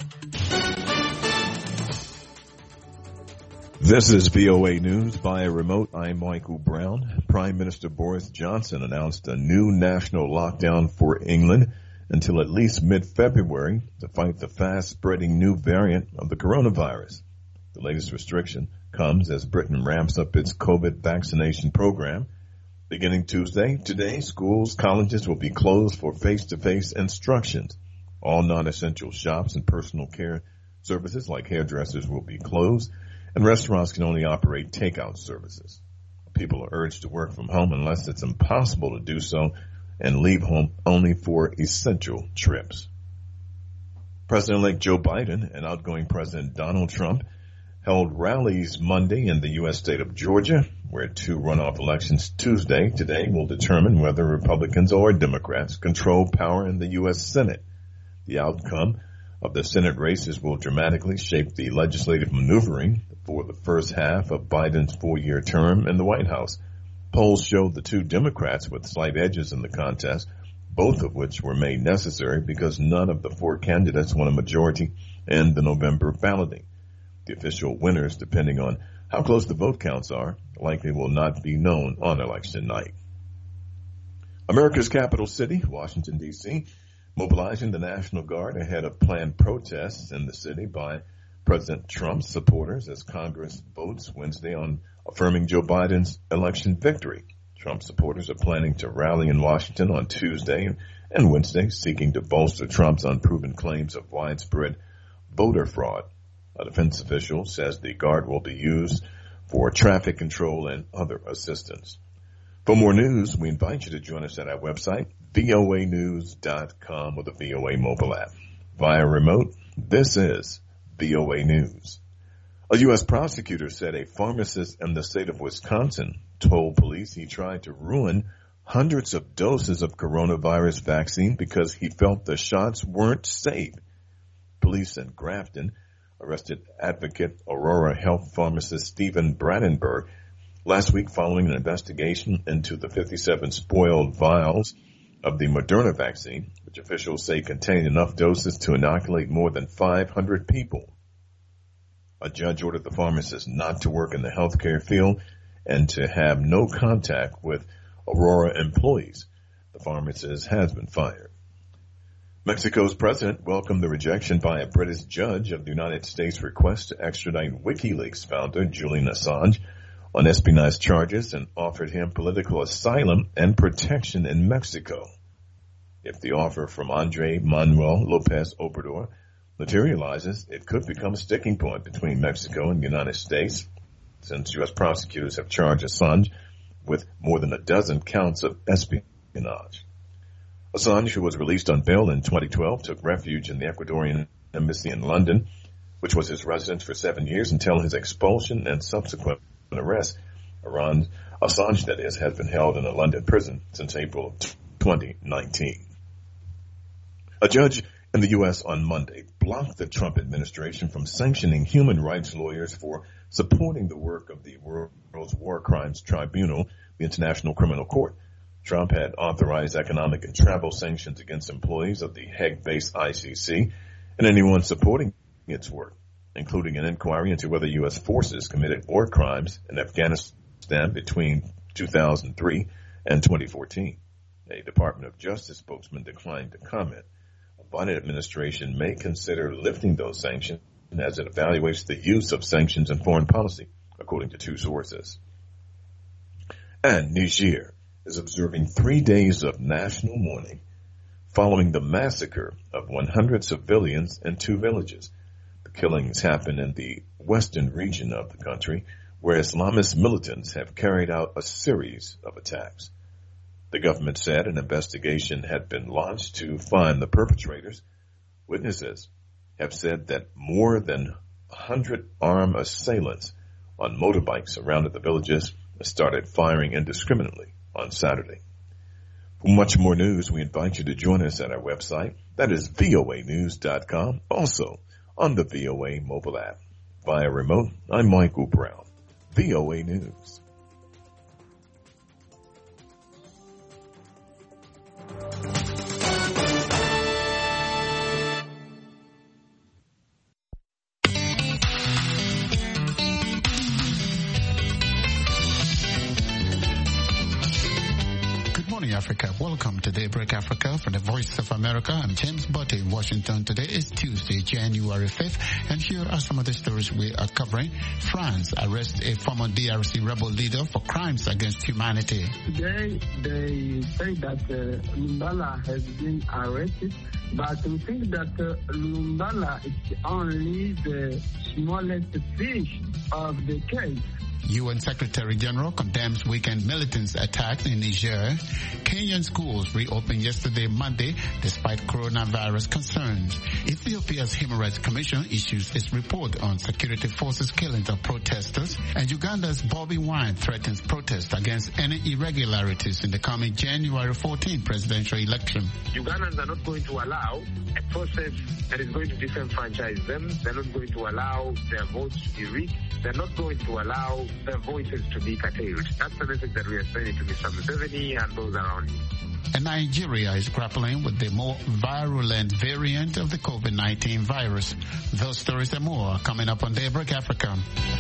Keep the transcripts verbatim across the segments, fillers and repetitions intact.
This is V O A News via remote. I'm Michael Brown. Prime Minister Boris Johnson announced a new national lockdown for England until at least mid-February to fight the fast-spreading new variant of the coronavirus. The latest restriction comes as Britain ramps up its COVID vaccination program. Beginning Tuesday, today, schools, colleges will be closed for face-to-face instructions. All non-essential shops and personal care services like hairdressers will be closed, and restaurants can only operate takeout services. People are urged to work from home unless it's impossible to do so, and leave home only for essential trips. President-elect Joe Biden and outgoing President Donald Trump held rallies Monday in the U S state of Georgia, where two runoff elections Tuesday today will determine whether Republicans or Democrats control power in the U S Senate. The outcome of the Senate races will dramatically shape the legislative maneuvering for the first half of Biden's four-year term in the White House. Polls showed the two Democrats with slight edges in the contest, both of which were made necessary because none of the four candidates won a majority in the November balloting. The official winners, depending on how close the vote counts are, likely will not be known on election night. America's capital city, Washington, D C, mobilizing the National Guard ahead of planned protests in the city by President Trump's supporters as Congress votes Wednesday on affirming Joe Biden's election victory. Trump supporters are planning to rally in Washington on Tuesday and Wednesday, seeking to bolster Trump's unproven claims of widespread voter fraud. A defense official says the Guard will be used for traffic control and other assistance. For more news, we invite you to join us at our website, V O A news dot com, with the V O A mobile app. Via remote, this is V O A News. A U S prosecutor said a pharmacist in the state of Wisconsin told police he tried to ruin hundreds of doses of coronavirus vaccine because he felt the shots weren't safe. Police in Grafton arrested advocate Aurora Health pharmacist Stephen Brandenburg last week following an investigation into the fifty-seven spoiled vials of the Moderna vaccine, which officials say contained enough doses to inoculate more than five hundred people. A judge ordered the pharmacist not to work in the healthcare field and to have no contact with Aurora employees. The pharmacist has been fired. Mexico's president welcomed the rejection by a British judge of the United States' request to extradite WikiLeaks founder Julian Assange on espionage charges and offered him political asylum and protection in Mexico. If the offer from Andrés Manuel López Obrador materializes, it could become a sticking point between Mexico and the United States, since U S prosecutors have charged Assange with more than a dozen counts of espionage. Assange, who was released on bail in twenty twelve, took refuge in the Ecuadorian embassy in London, which was his residence for seven years until his expulsion and subsequent arrest. Iran, Assange, that is, has been held in a London prison since April of twenty nineteen. A judge in the U S on Monday blocked the Trump administration from sanctioning human rights lawyers for supporting the work of the World's War Crimes Tribunal, the International Criminal Court. Trump had authorized economic and travel sanctions against employees of the Hague-based I C C and anyone supporting its work, including an inquiry into whether U S forces committed war crimes in Afghanistan between two thousand three and twenty fourteen. A Department of Justice spokesman declined to comment. The Biden administration may consider lifting those sanctions as it evaluates the use of sanctions in foreign policy, according to two sources. And Niger is observing three days of national mourning following the massacre of one hundred civilians in two villages. The killings happened in the western region of the country, where Islamist militants have carried out a series of attacks. The government said an investigation had been launched to find the perpetrators. Witnesses have said that more than one hundred armed assailants on motorbikes surrounded the villages and started firing indiscriminately on Saturday. For much more news, we invite you to join us at our website. That is V O A news dot com. Also on the V O A mobile app. Via remote, I'm Michael Brown. V O A News. Africa. Welcome to Daybreak Africa from the Voice of America. I'm James Botte in Washington. Today is Tuesday, January fifth, and here are some of the stories we are covering. France arrests a former D R C rebel leader for crimes against humanity. Today, they say that uh, Lumbala has been arrested, but we think that uh, Lumbala is only the smallest fish of the case. U N Secretary General condemns weekend militants' attacks in Niger. Kenyan schools reopened yesterday, Monday, despite coronavirus concerns. Ethiopia's Human Rights Commission issues its report on security forces' killings of protesters. And Uganda's Bobi Wine threatens protest against any irregularities in the coming January fourteenth presidential election. Ugandans are not going to allow a process that is going to disenfranchise them. They're not going to allow their votes to be rigged. They're not going to allow their voices to be curtailed. That's the message that we are sending to Mister Museveni and those around him. And Nigeria is grappling with the more virulent variant of the COVID nineteen virus. Those stories and more are coming up on Daybreak Africa.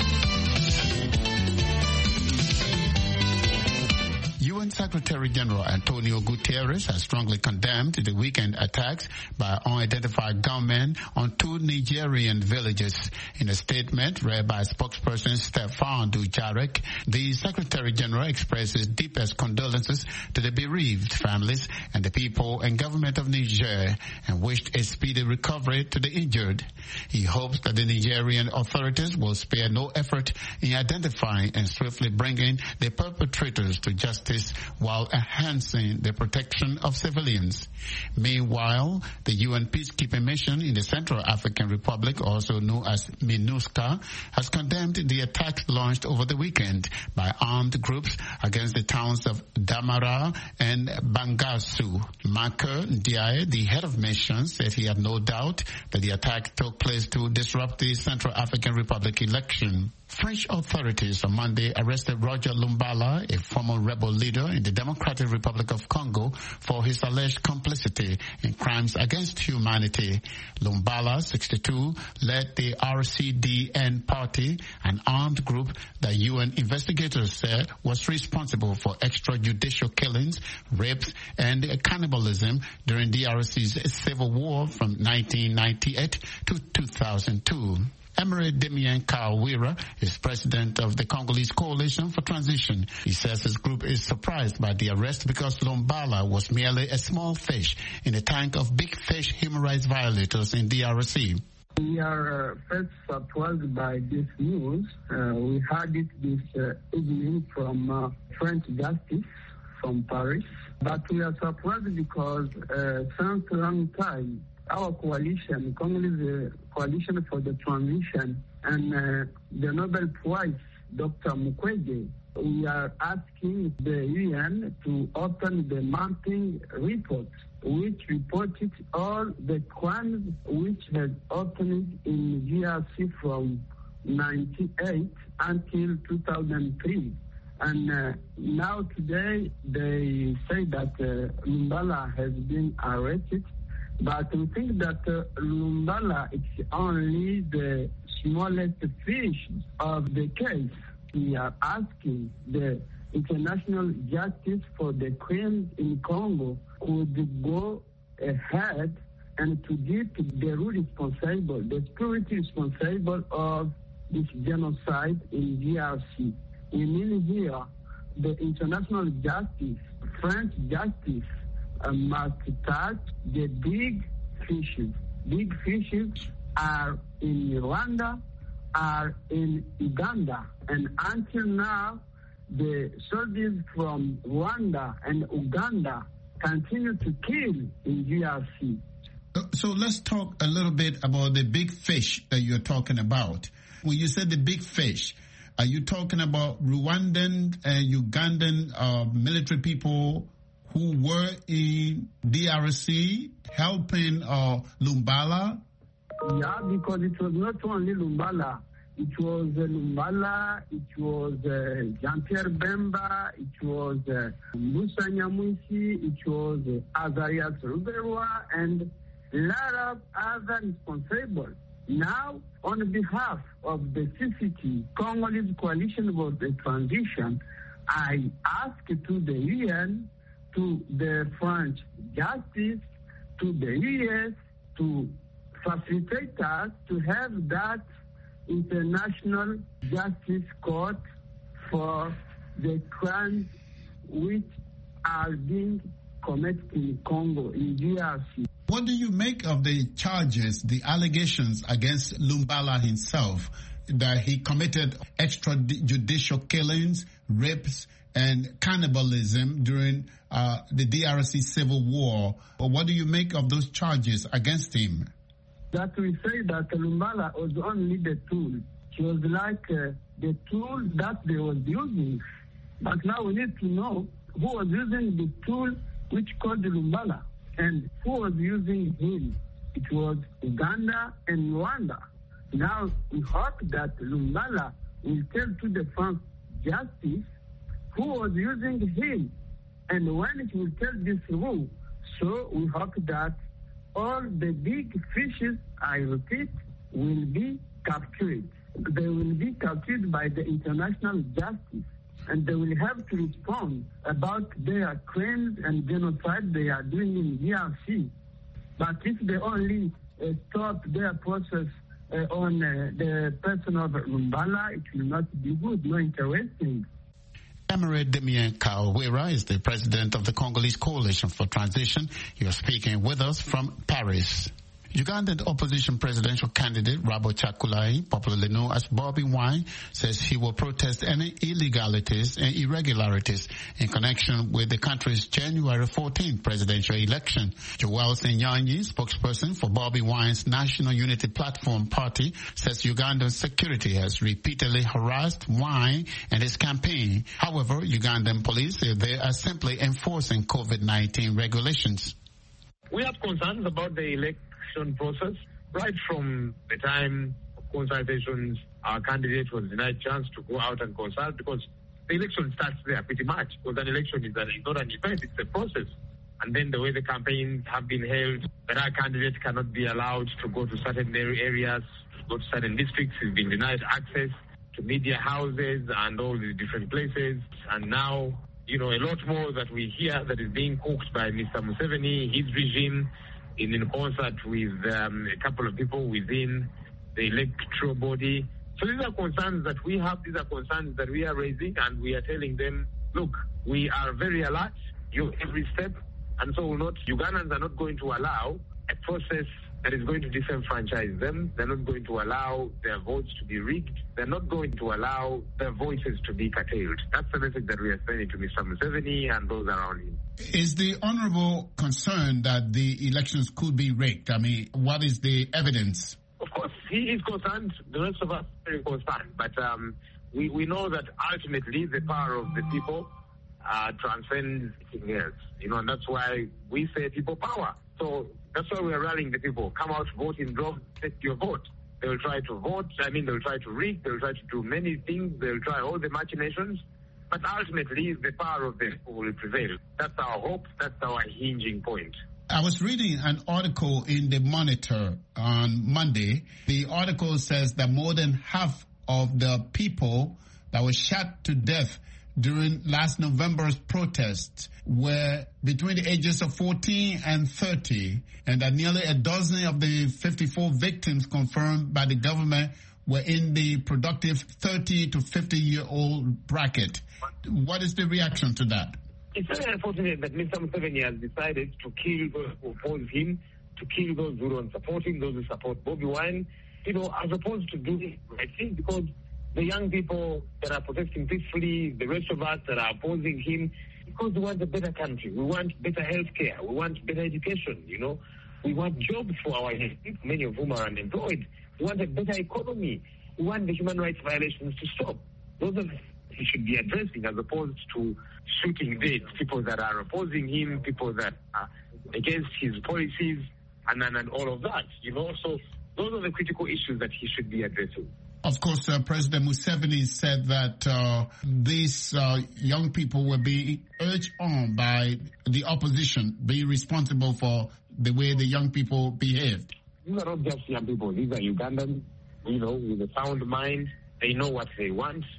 U N Secretary General Antonio Guterres has strongly condemned the weekend attacks by unidentified gunmen on two Nigerian villages. In a statement read by spokesperson Stefan Dujarric, the Secretary General expresses deepest condolences to the bereaved families and the people and government of Niger and wished a speedy recovery to the injured. He hopes that the Nigerian authorities will spare no effort in identifying and swiftly bringing the perpetrators to justice while enhancing the protection of civilians. Meanwhile, the U N peacekeeping mission in the Central African Republic, also known as MINUSCA, has condemned the attacks launched over the weekend by armed groups against the towns of Damara and Bangassou. Marco Ndiaye, the head of mission, said he had no doubt that the attack took place to disrupt the Central African Republic election. French authorities on Monday arrested Roger Lumbala, a former rebel leader in the Democratic Republic of Congo, for his alleged complicity in crimes against humanity. Lumbala, sixty-two, led the R C D N party, an armed group that U N investigators said was responsible for extrajudicial killings, rapes, and cannibalism during D R C's civil war from nineteen ninety-eight to two thousand two. Emery Damien Kawira is president of the Congolese Coalition for Transition. He says his group is surprised by the arrest because Lumbala was merely a small fish in a tank of big fish human rights violators in D R C. We are uh, first surprised by this news. Uh, we heard it this uh, evening from uh, French Justice from Paris. But we are surprised because uh, since a long time, our coalition, Congolese uh, Coalition for the Transition, and uh, the Nobel Prize, Doctor Mukwege, we are asking the U N to open the mapping report, which reported all the crimes which had opened in D R C from ninety-eight until two thousand three. And uh, now today they say that uh, Lumbala has been arrested. But we think that uh, Lumbala is only the smallest fish of the case. We are asking the international justice for the crimes in Congo could go ahead and to get the real responsible, the security responsible of this genocide in D R C. We mean here the international justice, French justice, Uh, must touch the big fishes. Big fishes are in Rwanda, are in Uganda, and until now, the soldiers from Rwanda and Uganda continue to kill in D R C. So let's talk a little bit about the big fish that you're talking about. When you said the big fish, are you talking about Rwandan and Ugandan uh, military people who were in D R C helping uh, Lumbala? Yeah, because it was not only Lumbala. It was uh, Lumbala, it was uh, Jean-Pierre Bemba, it was uh, Musa Nyamwisi, it was uh, Azarias Ruberwa, and a lot of other responsible. Now, on behalf of the C C T, Congolese Coalition for the Transition, I ask to the U N to the French justice, to the U S, to facilitate us to have that international justice court for the crimes which are being committed in Congo, in D R C. What do you make of the charges, the allegations against Lumbala himself, that he committed extrajudicial killings, rapes, and cannibalism during uh, the D R C civil war? What do you make of those charges against him? That we say that Lumbala was only the tool. He was like uh, the tool that they were using. But now we need to know who was using the tool which called Lumbala and who was using him. It was Uganda and Rwanda. Now we hope that Lumbala will tell to the French justice who was using him and when he will tell this rule. So we hope that all the big fishes, I repeat, will be captured. They will be captured by the international justice, and they will have to respond about their crimes and genocide they are doing in D R C. But if they only uh, stop their process uh, on uh, the person of Lumbala, it will not be good, no interesting. Emery Damien Kawira is the president of the Congolese Coalition for Transition. You're speaking with us from Paris. Ugandan opposition presidential candidate Rabo Chakulai, popularly known as Bobby Wine, says he will protest any illegalities and irregularities in connection with the country's January fourteenth presidential election. Joel Senyanyi, spokesperson for Bobby Wine's National Unity Platform party, says Ugandan security has repeatedly harassed Wine and his campaign. However, Ugandan police say they are simply enforcing COVID nineteen regulations. We have concerns about the election process. Right from the time of consultations, our candidate was denied chance to go out and consult because the election starts there pretty much. Because an election is, an, is not an event, it's a process. And then the way the campaigns have been held, that our candidate cannot be allowed to go to certain areas, to go to certain districts. He's been denied access to media houses and all these different places. And now, you know, a lot more that we hear that is being cooked by Mister Museveni, his regime, in, in concert with um, a couple of people within the electoral body. So these are concerns that we have, these are concerns that we are raising, and we are telling them, look, we are very alert, you every step, and so we're not, Ugandans are not going to allow a process that is going to disenfranchise them. They're not going to allow their votes to be rigged. They're not going to allow their voices to be curtailed. That's the message that we are sending to Mister Museveni and those around him. Is the Honourable concerned that the elections could be rigged? I mean, what is the evidence? Of course, he is concerned. The rest of us are very concerned. But um, we, we know that ultimately the power of the people uh, transcends anything else. You know, and that's why we say people power. So that's why we are rallying the people. Come out, vote in droves, take your vote. They will try to vote. I mean, they will try to rig. They will try to do many things. They will try all the machinations. But ultimately, the power of the people will prevail. That's our hope. That's our hinging point. I was reading an article in the Monitor on Monday. The article says that more than half of the people that were shot to death during last November's protests were between the ages of fourteen and thirty, and that nearly a dozen of the fifty-four victims confirmed by the government were in the productive thirty to fifty-year-old bracket. What is the reaction to that? It's very unfortunate that Mister Museveni has decided to kill those who oppose him, to kill those who don't support him, those who support Bobby Wine, you know, as opposed to doing the right thing, because the young people that are protesting peacefully, the rest of us that are opposing him, because we want a better country. We want better health care. We want better education, you know. We want jobs for our young people, many of whom are unemployed. We want a better economy. We want the human rights violations to stop. Those are the things he should be addressing, as opposed to shooting dead people that are opposing him, people that are against his policies, and, and, and all of that, you know. So those are the critical issues that he should be addressing. Of course, uh, President Museveni said that uh, these uh, young people were being urged on by the opposition, be responsible for the way the young people behaved. These are not just young people. These are Ugandans, you know, with a sound mind. They know what they want.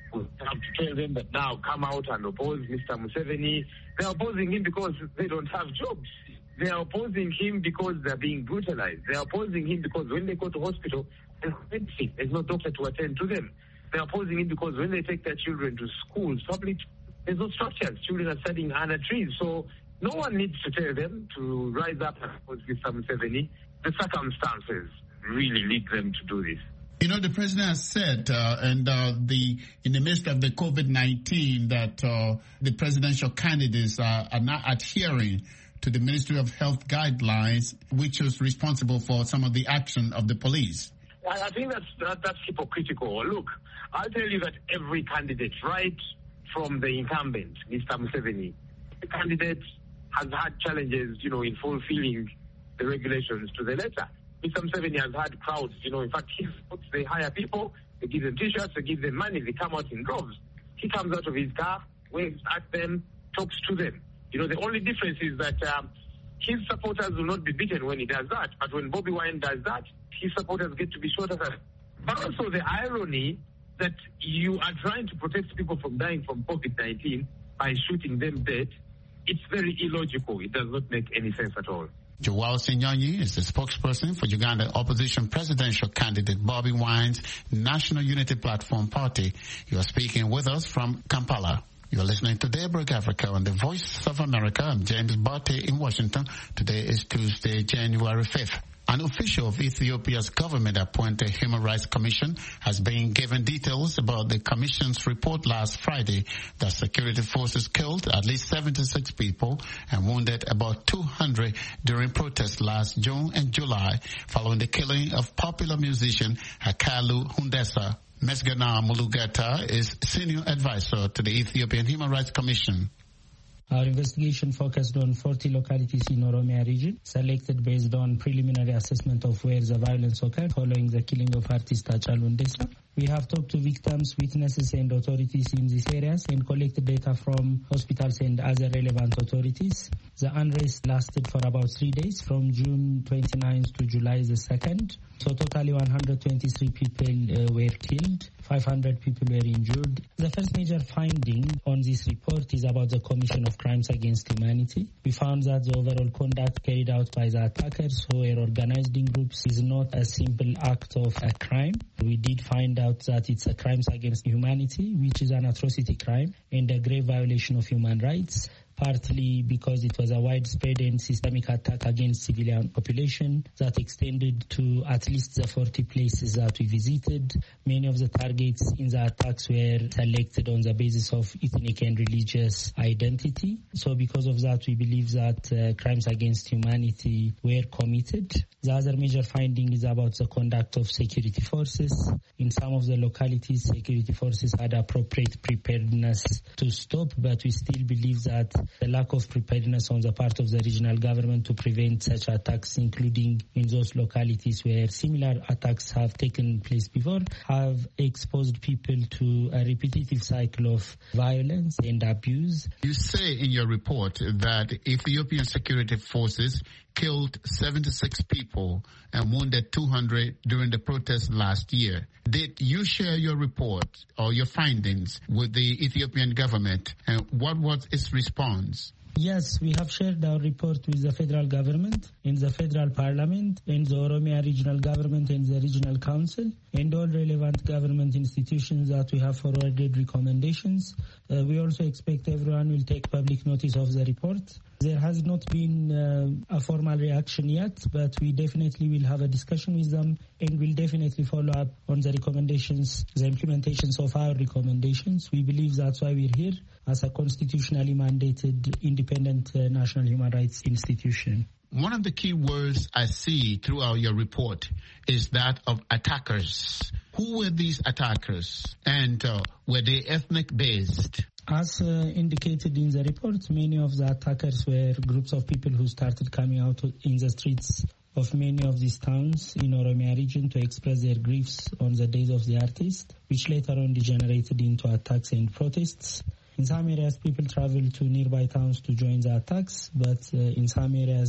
We have to tell them that now come out and oppose Mister Museveni. They're opposing him because they don't have jobs. They're opposing him because they're being brutalized. They're opposing him because when they go to hospital, there's medicine. There's no doctor to attend to them. They're opposing him because when they take their children to schools, public, there's no structures. Children are studying under trees. So no one needs to tell them to rise up and oppose Mister Museveni. The circumstances really lead them to do this. You know, the president has said, uh, and uh, the in the midst of the COVID nineteen, that uh, the presidential candidates are, are not adhering to the Ministry of Health guidelines, which was responsible for some of the action of the police. I think that's that, that's hypocritical. Look, I'll tell you that every candidate, right from the incumbent, Mister Museveni, the candidate has had challenges, you know, in fulfilling the regulations to the letter. Mister Museveni has had crowds, you know, in fact, he, they hire people, they give them T-shirts, they give them money, they come out in droves. He comes out of his car, waves at them, talks to them. You know, the only difference is that um, his supporters will not be beaten when he does that, but when Bobby Wine does that, his supporters get to be shot at. But also the irony that you are trying to protect people from dying from COVID nineteen by shooting them dead, it's very illogical. It does not make any sense at all. Joao Sinyonyi is the spokesperson for Uganda opposition presidential candidate Bobby Wine's National Unity Platform Party. You are speaking with us from Kampala. You are listening to Daybreak Africa on the Voice of America. I'm James Barty in Washington. Today is Tuesday, January fifth. An official of Ethiopia's government-appointed Human Rights Commission has been given details about the Commission's report last Friday that security forces killed at least seventy-six people and wounded about two hundred during protests last June and July following the killing of popular musician Hakalu Hundessa. Mesgana Mulugeta is senior advisor to the Ethiopian Human Rights Commission. Our investigation focused on forty localities in Oromia region, selected based on preliminary assessment of where the violence occurred following the killing of artist Hachalu Hundessa. We have talked to victims, witnesses and authorities in these areas and collected data from hospitals and other relevant authorities. The unrest lasted for about three days, from June twenty-ninth to July the second. So totally one hundred twenty-three people uh, were killed, five hundred people were injured. The first major finding on this report is about the commission of crimes against humanity. We found that the overall conduct carried out by the attackers who were organized in groups is not a simple act of a crime. We did find out that it's a crimes against humanity, which is an atrocity crime and a grave violation of human rights, partly because it was a widespread and systemic attack against civilian population that extended to at least the forty places that we visited. Many of the targets in the attacks were selected on the basis of ethnic and religious identity. So because of that, we believe that uh, crimes against humanity were committed. The other major finding is about the conduct of security forces. In some of the localities, security forces had appropriate preparedness to stop, but we still believe that the lack of preparedness on the part of the regional government to prevent such attacks, including in those localities where similar attacks have taken place before, have exposed people to a repetitive cycle of violence and abuse. You say in your report that Ethiopian security forces killed seventy-six people and wounded two hundred during the protests last year. Did you share your report or your findings with the Ethiopian government, and what was its response? Yes, we have shared our report with the federal government, in the federal parliament, and the Oromia regional government and the regional council, and all relevant government institutions that we have forwarded recommendations. Uh, we also expect everyone will take public notice of the report. There has not been uh, a formal reaction yet, but we definitely will have a discussion with them and will definitely follow up on the recommendations, the implementations of our recommendations. We believe that's why we're here as a constitutionally mandated independent uh, national human rights institution. One of the key words I see throughout your report is that of attackers. Who were these attackers, and uh, were they ethnic based? As uh, indicated in the report, many of the attackers were groups of people who started coming out in the streets of many of these towns in Oromia region to express their griefs on the days of the artist, which later on degenerated into attacks and protests. In some areas, people traveled to nearby towns to join the attacks, but uh, in some areas,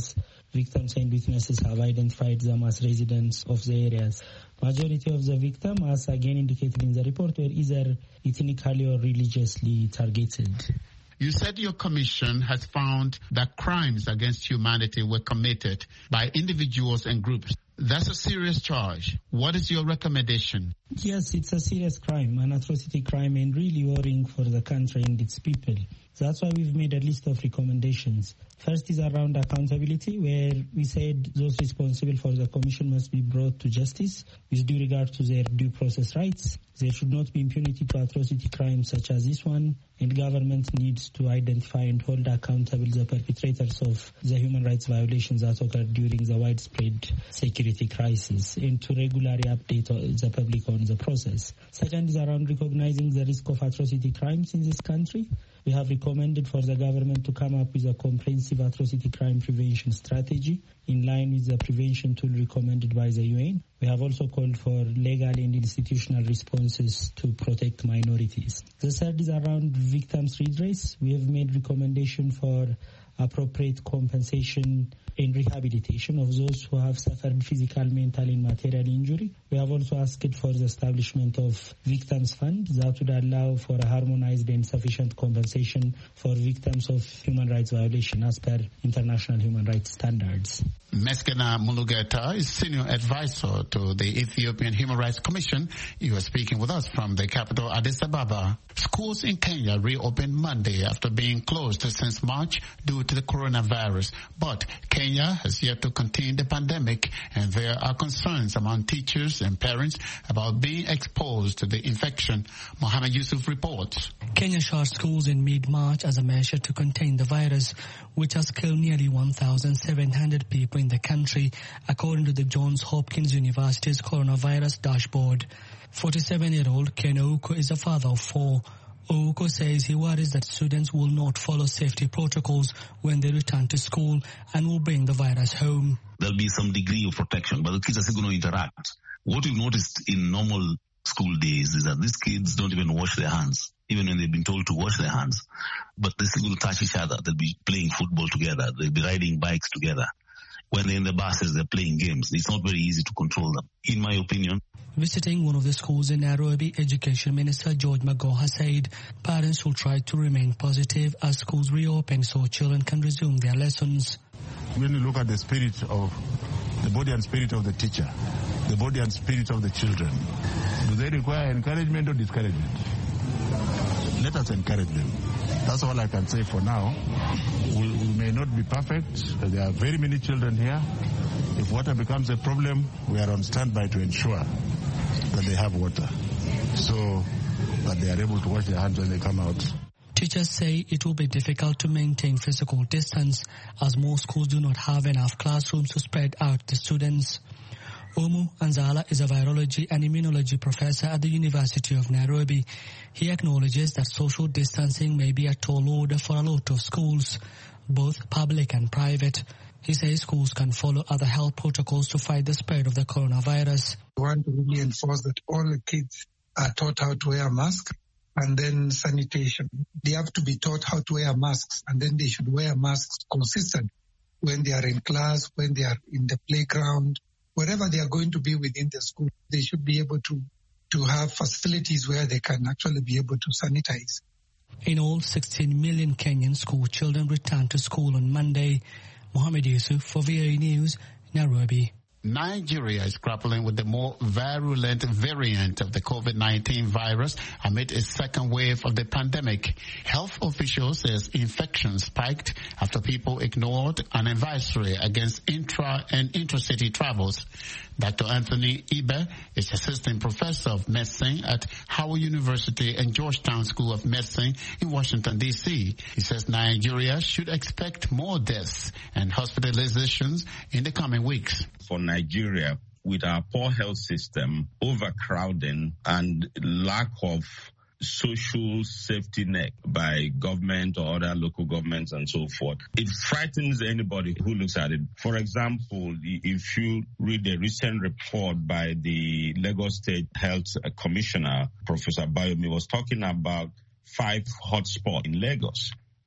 Victims and witnesses have identified them as residents of the areas. Majority of the victims, as again indicated in the report, were either ethnically or religiously targeted. You said your commission has found that crimes against humanity were committed by individuals and groups. That's a serious charge. What is your recommendation? Yes, it's a serious crime, an atrocity crime, and really worrying for the country and its people. That's why we've made a list of recommendations. First is around accountability, where we said those responsible for the commission must be brought to justice with due regard to their due process rights. There should not be impunity to atrocity crimes such as this one, and government needs to identify and hold accountable the perpetrators of the human rights violations that occurred during the widespread security crisis, and to regularly update the public on the process. Second is around recognizing the risk of atrocity crimes in this country. We have recommended for the government to come up with a comprehensive atrocity crime prevention strategy in line with the prevention tool recommended by the U N. We have also called for legal and institutional responses to protect minorities. The third is around victims' redress. We have made recommendation for appropriate compensation and rehabilitation of those who have suffered physical, mental, and material injury. We have also asked for the establishment of victims' fund that would allow for a harmonized and sufficient compensation for victims of human rights violation as per international human rights standards. Meskena Mulugeta is senior advisor to the Ethiopian Human Rights Commission. You are speaking with us from the capital, Addis Ababa. Schools in Kenya reopened Monday after being closed since March due to the coronavirus. But Kenya has yet to contain the pandemic, and there are concerns among teachers and parents about being exposed to the infection. Mohammed Yusuf reports. Kenya shut schools in mid-March as a measure to contain the virus, which has killed nearly one thousand seven hundred people in the country, according to the Johns Hopkins University's coronavirus dashboard. forty-seven-year-old Ken Ouko is a father of four. Ouko says he worries that students will not follow safety protocols when they return to school and will bring the virus home. There'll be some degree of protection, but the kids are still going to interact. What we've noticed in normal school days is that these kids don't even wash their hands, even when they've been told to wash their hands. But they still will touch each other. They'll be playing football together. They'll be riding bikes together. When they're in the buses, they're playing games. It's not very easy to control them, in my opinion. Visiting one of the schools in Nairobi, Education Minister George Magoha said parents will try to remain positive as schools reopen so children can resume their lessons. When you look at the spirit of the body and spirit of the teacher, the body and spirit of the children, do they require encouragement or discouragement? Let us encourage them. That's all I can say for now. We, we may not be perfect. There are very many children here. If water becomes a problem, we are on standby to ensure that they have water, so that they are able to wash their hands when they come out. Teachers say it will be difficult to maintain physical distance as most schools do not have enough classrooms to spread out the students. Omu Anzala is a virology and immunology professor at the University of Nairobi. He acknowledges that social distancing may be a tall order for a lot of schools, both public and private. He says schools can follow other health protocols to fight the spread of the coronavirus. We want to really enforce that all the kids are taught how to wear a mask, and then sanitation. They have to be taught how to wear masks, and then they should wear masks consistent when they are in class, when they are in the playground, wherever they are going to be within the school. They should be able to, to have facilities where they can actually be able to sanitize. In all, sixteen million Kenyan school children returned to school on Monday. Mohammed Yusuf for V O A News, Nairobi. Nigeria is grappling with the more virulent variant of the COVID nineteen virus amid its second wave of the pandemic. Health officials says infections spiked after people ignored an advisory against intra and intercity travels. Doctor Anthony Ibe is assistant professor of medicine at Howard University and Georgetown School of Medicine in Washington, D C He says Nigeria should expect more deaths and hospitalizations in the coming weeks. For Nigeria, with our poor health system, overcrowding, and lack of social safety net by government or other local governments and so forth, it frightens anybody who looks at it. For example, if you read a recent report by the Lagos State Health Commissioner, Professor Bayomi, was talking about five hotspots in Lagos.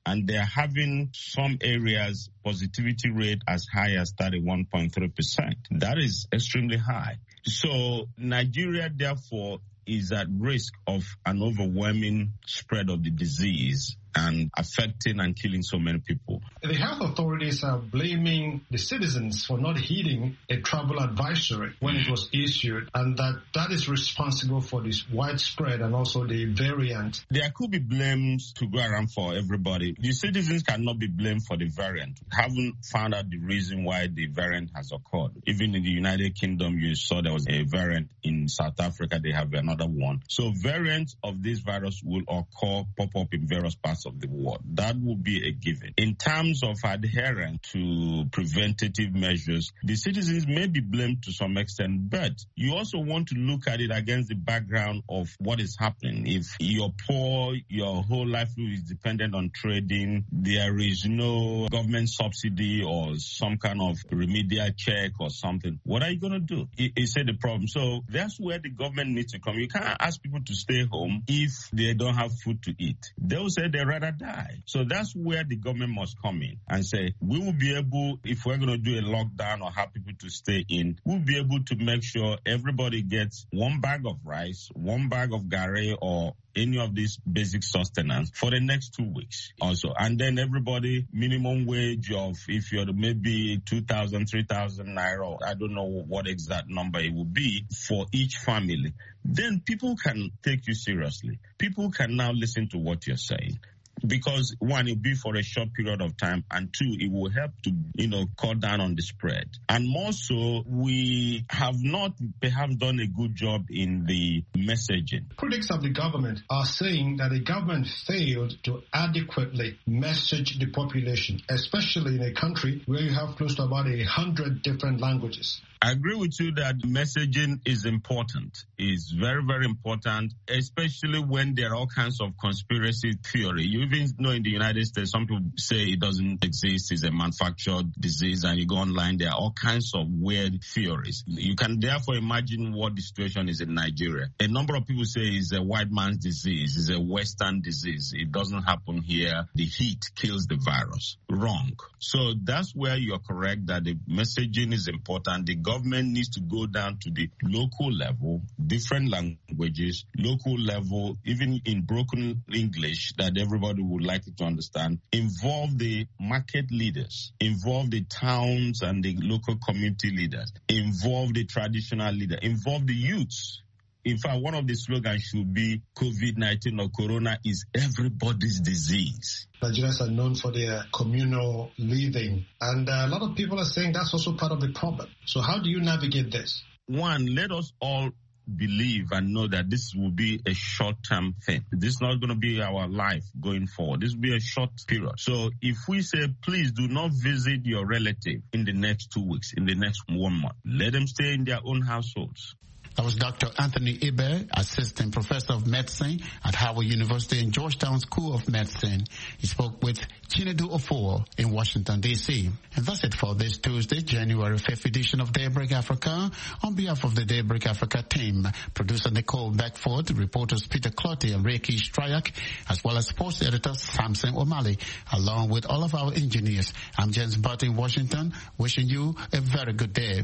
And they're having some areas positivity rate as high as thirty-one point three percent. That is extremely high. So Nigeria, therefore, is at risk of an overwhelming spread of the disease and affecting and killing so many people. The health authorities are blaming the citizens for not heeding a travel advisory when it was issued, and that that is responsible for this widespread and also the variant. There could be blames to go around for everybody. The citizens cannot be blamed for the variant. We haven't found out the reason why the variant has occurred. Even in the United Kingdom, you saw there was a variant. In South Africa, they have another one. So variants of this virus will occur, pop up in various parts of the world. That would be a given. In terms of adherence to preventative measures, the citizens may be blamed to some extent, but you also want to look at it against the background of what is happening. If you're poor, your whole livelihood is dependent on trading, there is no government subsidy or some kind of remedial check or something, what are you going to do? Is it the problem? So that's where the government needs to come. You can't ask people to stay home if they don't have food to eat. They'll say they'd rather die. So that's where the government must come in and say, we will be able, if we're going to do a lockdown or have people to stay in, we'll be able to make sure everybody gets one bag of rice, one bag of gari or any of these basic sustenance for the next two weeks also. And then everybody minimum wage of, if you're maybe two thousand, three thousand naira, I don't know what exact number it will be for each family. Then people can take you seriously. People can now listen to what you're saying. Because one, it'll be for a short period of time, and two, it will help to, you know, cut down on the spread. And more so, we have not perhaps done a good job in the messaging. Critics of the government are saying that the government failed to adequately message the population, especially in a country where you have close to about a hundred different languages. I agree with you that messaging is important. It's very, very important, especially when there are all kinds of conspiracy theory. You even know in the United States, some people say it doesn't exist, it's a manufactured disease, and you go online, there are all kinds of weird theories. You can therefore imagine what the situation is in Nigeria. A number of people say it's a white man's disease, it's a Western disease. It doesn't happen here. The heat kills the virus. Wrong. So that's where you're correct that the messaging is important. The government needs to go down to the local level, different languages, local level, even in broken English that everybody would like to understand. Involve the market leaders, involve the towns and the local community leaders, involve the traditional leader, involve the youths. In fact, one of the slogans should be COVID nineteen or Corona is everybody's disease. Nigerians are known for their communal living, and a lot of people are saying that's also part of the problem. So how do you navigate this? One, let us all believe and know that this will be a short-term thing. This is not going to be our life going forward. This will be a short period. So if we say, please do not visit your relative in the next two weeks, in the next one month, let them stay in their own households. That was Doctor Anthony Ibe, Assistant Professor of Medicine at Howard University and Georgetown School of Medicine. He spoke with Chinedu Ofor in Washington, D C And that's it for this Tuesday, January fifth edition of Daybreak Africa. On behalf of the Daybreak Africa team, producer Nicole Beckford, reporters Peter Clotty and Reiki Stryak, as well as sports editor Samson O'Malley, along with all of our engineers, I'm James Butt in Washington, wishing you a very good day.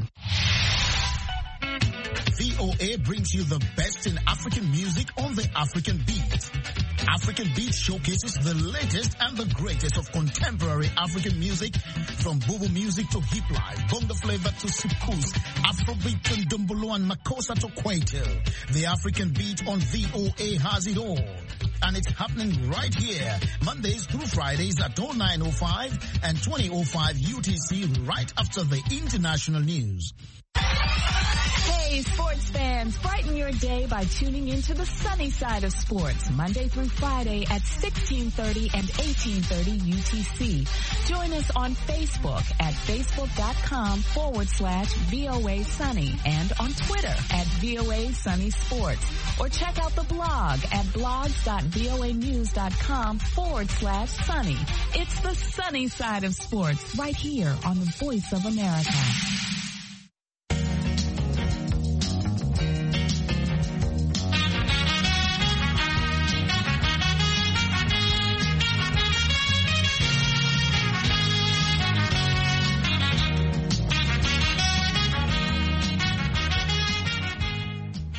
V O A brings you the best in African music on the African Beat. African Beat showcases the latest and the greatest of contemporary African music, from Bubu music to hip life, bongo flavor to soukous, Afrobeat to Dumbolo and Makossa to Kwaito. The African Beat on V O A has it all. And it's happening right here, Mondays through Fridays at oh nine oh five and twenty oh five U T C, right after the international news. Hey, sports fans, brighten your day by tuning into the sunny side of sports, Monday through Friday at sixteen thirty and eighteen thirty U T C. Join us on Facebook at facebook.com forward slash VOA Sunny and on Twitter at VOA Sunny Sports. Or check out the blog at blogs.voanews.com forward slash sunny. It's the sunny side of sports right here on the Voice of America.